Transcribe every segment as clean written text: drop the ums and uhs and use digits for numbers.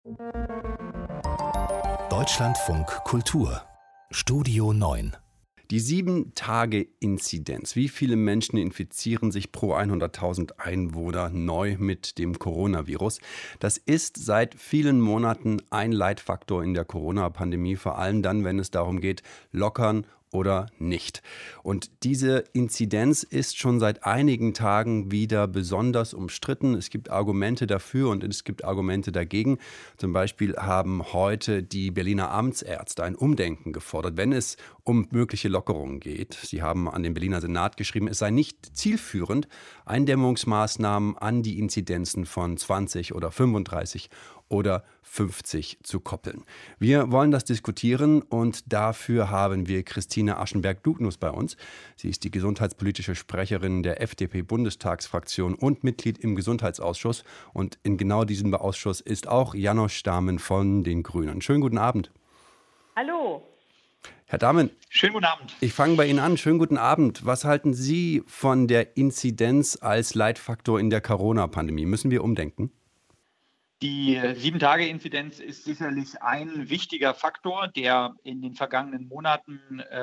Deutschlandfunk Kultur Studio 9. Die 7-Tage-Inzidenz. Wie viele Menschen infizieren sich pro 100.000 Einwohner neu mit dem Coronavirus? Das ist seit vielen Monaten ein Leitfaktor in der Corona-Pandemie, vor allem dann, wenn es darum geht, lockern oder nicht. Und diese Inzidenz ist schon seit einigen Tagen wieder besonders umstritten. Es gibt Argumente dafür und es gibt Argumente dagegen. Zum Beispiel haben heute die Berliner Amtsärzte ein Umdenken gefordert, wenn es um mögliche Lockerungen geht. Sie haben an den Berliner Senat geschrieben, es sei nicht zielführend, Eindämmungsmaßnahmen an die Inzidenzen von 20 oder 35 oder 50 zu koppeln. Wir wollen das diskutieren und dafür haben wir Christine Aschenberg-Dugnus bei uns. Sie ist die gesundheitspolitische Sprecherin der FDP-Bundestagsfraktion und Mitglied im Gesundheitsausschuss. Und in genau diesem Ausschuss ist auch Janosch Dahmen von den Grünen. Schönen guten Abend. Hallo. Herr Dahmen. Schönen guten Abend. Ich fange bei Ihnen an. Schönen guten Abend. Was halten Sie von der Inzidenz als Leitfaktor in der Corona-Pandemie? Müssen wir umdenken? Die 7-Tage-Inzidenz ist sicherlich ein wichtiger Faktor, der in den vergangenen Monaten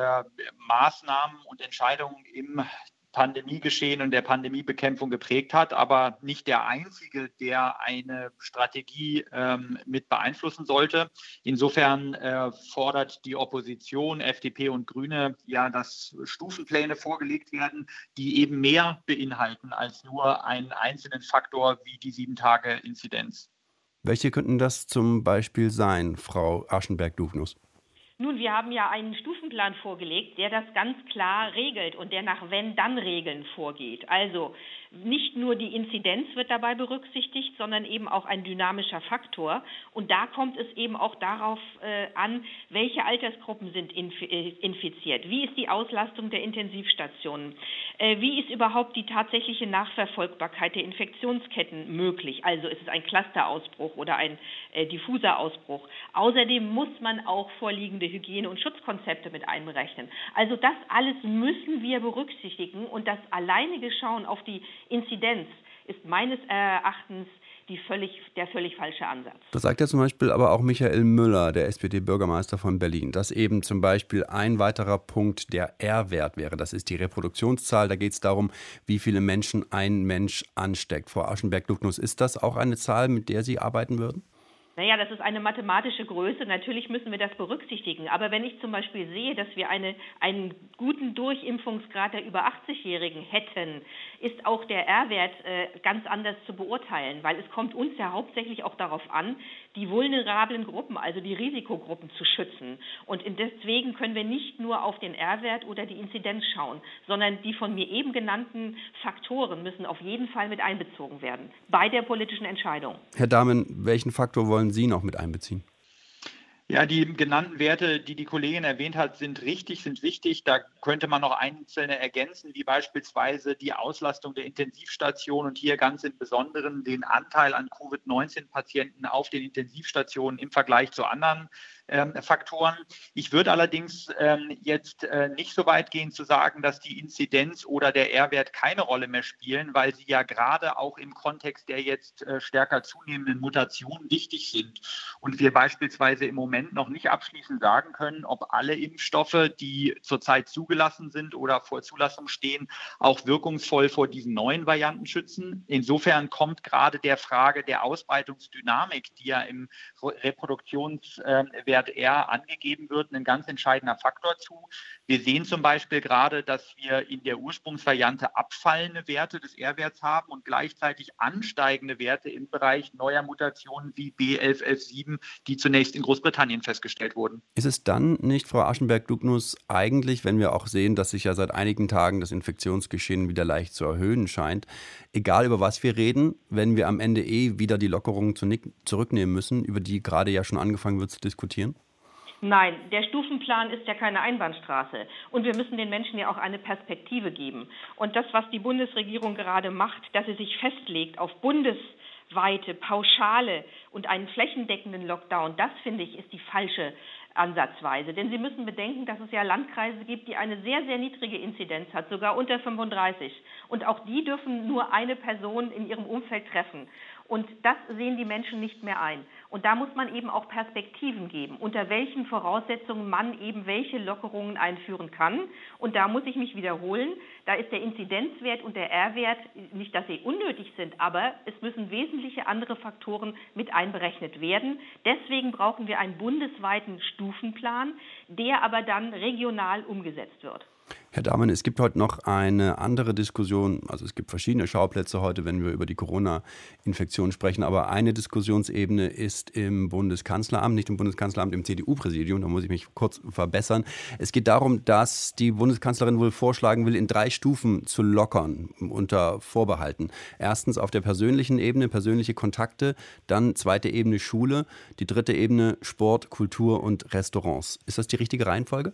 Maßnahmen und Entscheidungen im Pandemiegeschehen und der Pandemiebekämpfung geprägt hat, aber nicht der einzige, der eine Strategie mit beeinflussen sollte. Insofern fordert die Opposition, FDP und Grüne, ja, dass Stufenpläne vorgelegt werden, die eben mehr beinhalten als nur einen einzelnen Faktor wie die 7-Tage-Inzidenz. Welche könnten das zum Beispiel sein, Frau Aschenberg-Dugnus? Nun, wir haben ja einen Stufenplan vorgelegt, der das ganz klar regelt und der nach Wenn-Dann-Regeln vorgeht. Also nicht nur die Inzidenz wird dabei berücksichtigt, sondern eben auch ein dynamischer Faktor. Und da kommt es eben auch darauf an, welche Altersgruppen sind infiziert. Wie ist die Auslastung der Intensivstationen? Wie ist überhaupt die tatsächliche Nachverfolgbarkeit der Infektionsketten möglich? Also ist es ein Clusterausbruch oder ein diffuser Ausbruch? Außerdem muss man auch vorliegende Hygiene- und Schutzkonzepte mit einberechnen. Also das alles müssen wir berücksichtigen und das alleinige Schauen auf die Inzidenz ist meines Erachtens der völlig falsche Ansatz. Das sagt ja zum Beispiel aber auch Michael Müller, der SPD-Bürgermeister von Berlin, dass eben zum Beispiel ein weiterer Punkt der R-Wert wäre. Das ist die Reproduktionszahl. Da geht es darum, wie viele Menschen ein Mensch ansteckt. Frau Aschenberg-Dugnus, ist das auch eine Zahl, mit der Sie arbeiten würden? Naja, das ist eine mathematische Größe. Natürlich müssen wir das berücksichtigen. Aber wenn ich zum Beispiel sehe, dass wir einen guten Durchimpfungsgrad der über 80-Jährigen hätten, ist auch der R-Wert ganz anders zu beurteilen. Weil es kommt uns ja hauptsächlich auch darauf an, die vulnerablen Gruppen, also die Risikogruppen zu schützen. Und deswegen können wir nicht nur auf den R-Wert oder die Inzidenz schauen, sondern die von mir eben genannten Faktoren müssen auf jeden Fall mit einbezogen werden bei der politischen Entscheidung. Herr Dahmen, welchen Faktor wollen Sie noch mit einbeziehen? Ja, die genannten Werte, die die Kollegin erwähnt hat, sind richtig, sind wichtig. Da könnte man noch einzelne ergänzen, wie beispielsweise die Auslastung der Intensivstationen und hier ganz im Besonderen den Anteil an Covid-19-Patienten auf den Intensivstationen im Vergleich zu anderen Faktoren. Ich würde allerdings jetzt nicht so weit gehen zu sagen, dass die Inzidenz oder der R-Wert keine Rolle mehr spielen, weil sie ja gerade auch im Kontext der jetzt stärker zunehmenden Mutationen wichtig sind. Und wir beispielsweise im Moment noch nicht abschließend sagen können, ob alle Impfstoffe, die zurzeit zugelassen sind oder vor Zulassung stehen, auch wirkungsvoll vor diesen neuen Varianten schützen. Insofern kommt gerade der Frage der Ausbreitungsdynamik, die ja im Reproduktionswert R angegeben wird, ein ganz entscheidender Faktor zu. Wir sehen zum Beispiel gerade, dass wir in der Ursprungsvariante abfallende Werte des R-Werts haben und gleichzeitig ansteigende Werte im Bereich neuer Mutationen wie B1117, die zunächst in Großbritannien festgestellt wurden. Ist es dann nicht, Frau Aschenberg-Dugnus, eigentlich, wenn wir auch sehen, dass sich ja seit einigen Tagen das Infektionsgeschehen wieder leicht zu erhöhen scheint, egal über was wir reden, wenn wir am Ende wieder die Lockerungen zurücknehmen müssen, über die gerade ja schon angefangen wird zu diskutieren? Nein, der Stufenplan ist ja keine Einbahnstraße. Und wir müssen den Menschen ja auch eine Perspektive geben. Und das, was die Bundesregierung gerade macht, dass sie sich festlegt auf bundesweite, pauschale und einen flächendeckenden Lockdown, das, finde ich, ist die falsche Ansatzweise. Denn Sie müssen bedenken, dass es ja Landkreise gibt, die eine sehr, sehr niedrige Inzidenz hat, sogar unter 35. Und auch die dürfen nur eine Person in ihrem Umfeld treffen. Und das sehen die Menschen nicht mehr ein. Und da muss man eben auch Perspektiven geben, unter welchen Voraussetzungen man eben welche Lockerungen einführen kann. Und da muss ich mich wiederholen, da ist der Inzidenzwert und der R-Wert, nicht, dass sie unnötig sind, aber es müssen wesentliche andere Faktoren mit einberechnet werden. Deswegen brauchen wir einen bundesweiten Stufenplan, der aber dann regional umgesetzt wird. Herr Dahmen, es gibt heute noch eine andere Diskussion. Also es gibt verschiedene Schauplätze heute, wenn wir über die Corona-Infektion sprechen. Aber eine Diskussionsebene ist im Bundeskanzleramt, nicht im Bundeskanzleramt, im CDU-Präsidium. Da muss ich mich kurz verbessern. Es geht darum, dass die Bundeskanzlerin wohl vorschlagen will, in 3 Stufen zu lockern, unter Vorbehalten. Erstens auf der persönlichen Ebene, persönliche Kontakte. Dann 2. Ebene Schule. Die 3. Ebene Sport, Kultur und Restaurants. Ist das die richtige Reihenfolge?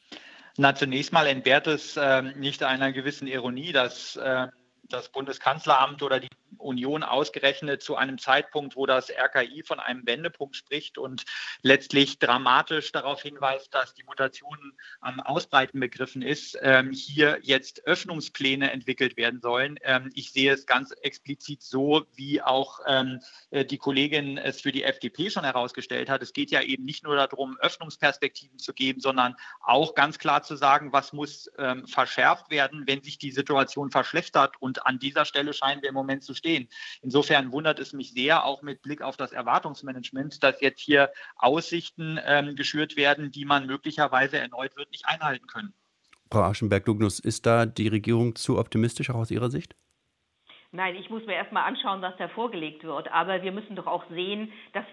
Na, zunächst mal entbehrt es nicht einer gewissen Ironie, dass das Bundeskanzleramt oder die Union ausgerechnet zu einem Zeitpunkt, wo das RKI von einem Wendepunkt spricht und letztlich dramatisch darauf hinweist, dass die Mutation am Ausbreiten begriffen ist, hier jetzt Öffnungspläne entwickelt werden sollen. Ich sehe es ganz explizit so, wie auch die Kollegin es für die FDP schon herausgestellt hat. Es geht ja eben nicht nur darum, Öffnungsperspektiven zu geben, sondern auch ganz klar zu sagen, was muss verschärft werden, wenn sich die Situation verschlechtert. Und an dieser Stelle scheinen wir im Moment zu stehen. Insofern wundert es mich sehr, auch mit Blick auf das Erwartungsmanagement, dass jetzt hier Aussichten geschürt werden, die man möglicherweise erneut wird nicht einhalten können. Frau Aschenberg-Dugnus, ist da die Regierung zu optimistisch auch aus Ihrer Sicht? Nein, ich muss mir erst mal anschauen, was da vorgelegt wird. Aber wir müssen doch auch sehen, dass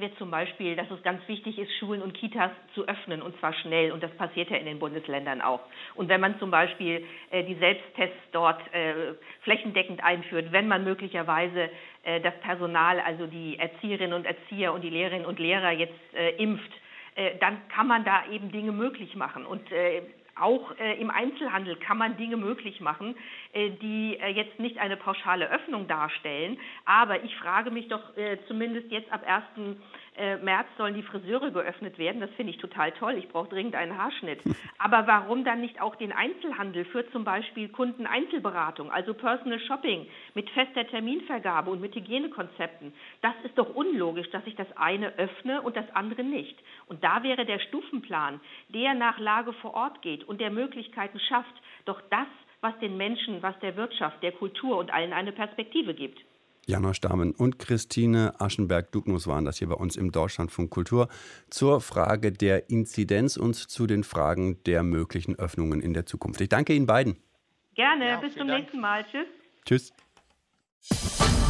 es ganz wichtig ist, Schulen und Kitas zu öffnen, und zwar schnell. Und das passiert ja in den Bundesländern auch. Und wenn man zum Beispiel die Selbsttests dort flächendeckend einführt, wenn man möglicherweise das Personal, also die Erzieherinnen und Erzieher und die Lehrerinnen und Lehrer jetzt impft, dann kann man da eben Dinge möglich machen. Und auch im Einzelhandel kann man Dinge möglich machen, die jetzt nicht eine pauschale Öffnung darstellen. Aber ich frage mich doch, zumindest jetzt ab 1. März sollen die Friseure geöffnet werden. Das finde ich total toll. Ich brauche dringend einen Haarschnitt. Aber warum dann nicht auch den Einzelhandel für zum Beispiel Kundeneinzelberatung, also Personal Shopping mit fester Terminvergabe und mit Hygienekonzepten? Das ist doch unlogisch, dass ich das eine öffne und das andere nicht. Und da wäre der Stufenplan, der nach Lage vor Ort geht und der Möglichkeiten schafft, doch das, was den Menschen, was der Wirtschaft, der Kultur und allen eine Perspektive gibt. Janosch Dahmen und Christine Aschenberg-Dugnus waren das hier bei uns im Deutschlandfunk Kultur zur Frage der Inzidenz und zu den Fragen der möglichen Öffnungen in der Zukunft. Ich danke Ihnen beiden. Gerne, bis zum nächsten Mal. Tschüss. Tschüss.